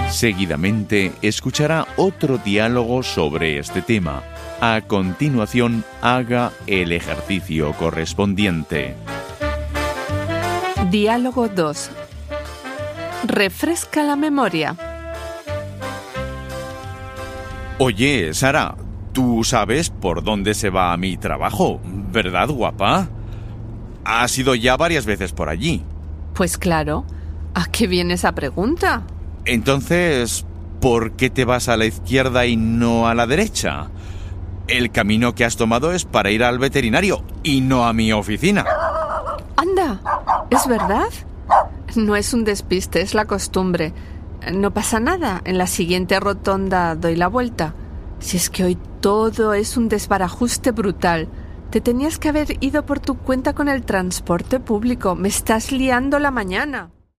Seguidamente escuchará otro diálogo sobre este tema. A continuación, haga el ejercicio correspondiente. Diálogo 2. Refresca la memoria. Oye, Sara, tú sabes por dónde se va a mi trabajo, ¿verdad, guapa? Has ido ya varias veces por allí. Pues claro. ¿A qué viene esa pregunta? Entonces, ¿por qué te vas a la izquierda y no a la derecha? El camino que has tomado es para ir al veterinario y no a mi oficina. ¡Anda! ¿Es verdad? No es un despiste, es la costumbre. No pasa nada. En la siguiente rotonda doy la vuelta. Si es que hoy todo es un desbarajuste brutal. Te tenías que haber ido por tu cuenta con el transporte público. Me estás liando la mañana.